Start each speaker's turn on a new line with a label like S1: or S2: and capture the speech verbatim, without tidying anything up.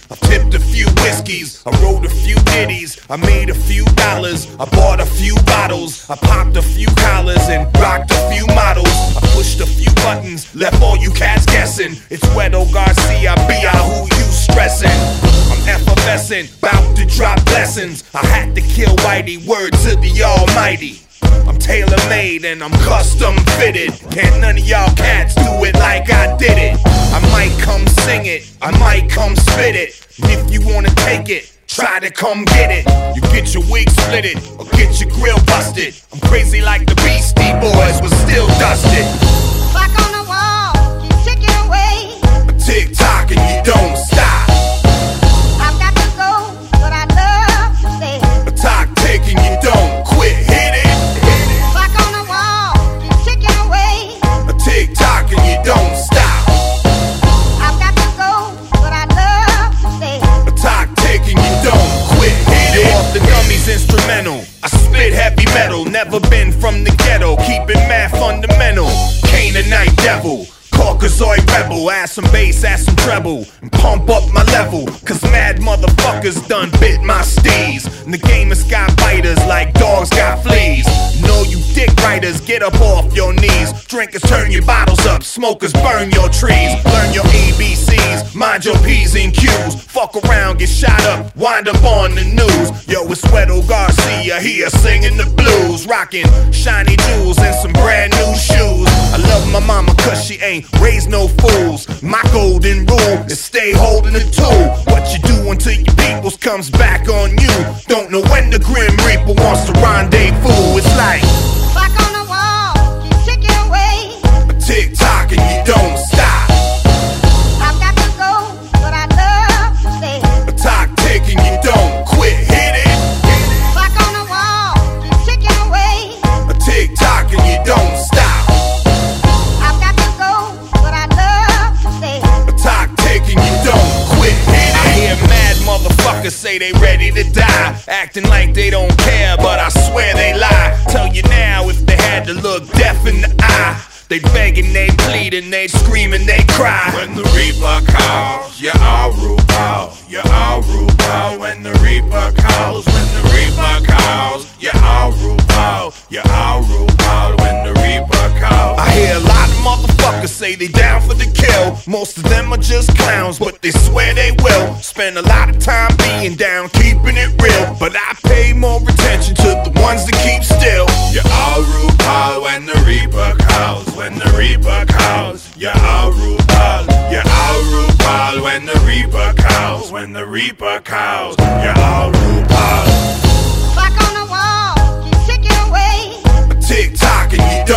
S1: I've tipped a few whiskeys, I wrote a few ditties, I made a few dollars, I bought a few bottles, I popped a few collars and rocked a few models. I pushed a few buttons, left all you cats guessing. It's Wedo Garcia, B I who you stressing. I'm effervescent, bout to drop blessings. I had to kill Whitey, word to the almighty. I'm tailor-made and I'm custom-fitted. Can't none of y'all cats do it like I did it. I might come sing it, I might come spit it. And if you wanna take it, try to come get it. You get your wig splitted or get your grill busted. I'm crazy like the Beastie Boys was still dusted.
S2: Clock on the wall, keep ticking away.
S1: A tick-tock and you don't stop.
S2: I've got to go, but I love to stay.
S1: A tock tick and you don't quit, hit it.
S2: Clock on the wall, keep ticking away.
S1: A tick-tock and you don't stop.
S2: I've got to go, but I love to stay.
S1: A tock tick and you don't quit, hit it. Off the dummies instrumental, I spit heavy metal. Never been from the ghetto, keep it mad fundamental. Canaanite devil, Caucasoid rebel. Add some bass, add some treble, and pump up my level. Cause mad motherfuckers done bit my steez. And the game has got biters like dogs got fleas. Know you dick riders, get up off your knees. Drinkers turn your bottles up, smokers burn your trees. Learn your A B Cs, mind your P's and Q's. Fuck around, get shot up, wind up on the news. Yo, it's Wedo Garcia here singing the blues. Rocking shiny jewels and some brand new shoes. I love my mama cause she ain't raised no fools. My golden rule is stay holding the tool. What you do until your peoples comes back on you. Don't know when the Grim Reaper wants to rendezvous. It's like
S2: Clock on the wall, keep ticking away.
S1: a tick-tock and you don't stop.
S2: I've got to go, but I love to stay.
S1: A tock tick and you don't quit, hit it.
S2: Clock on the wall, keep ticking away.
S1: A tick-tock and you don't stop.
S2: I've got to go, but I love to stay.
S1: A tock tick and you don't quit, hit it. I hear mad motherfuckers say they ready to die, acting like they don't care, but I swear they lie. Tell you now, if they had to look deaf in the eye, they begging, they pleading, they screaming, they cry. When the Reaper calls, you all root out, you all root out. When the Reaper calls, when the Reaper calls, you all root out, you all root out. When the Reaper calls, I hear a lot of motherfuckers say they down for the kill. Most of them are just clowns, but they swear they will. Spend a lot of time being down, keeping it real. But I pay more attention to the ones that keep still. You all root out when the Reaper calls. When the Reaper calls, you all root out. You all root out when the Reaper calls. When the Reaper calls, you all root out.
S2: Clock on the wall, keep ticking away.
S1: A tick-tock and you don't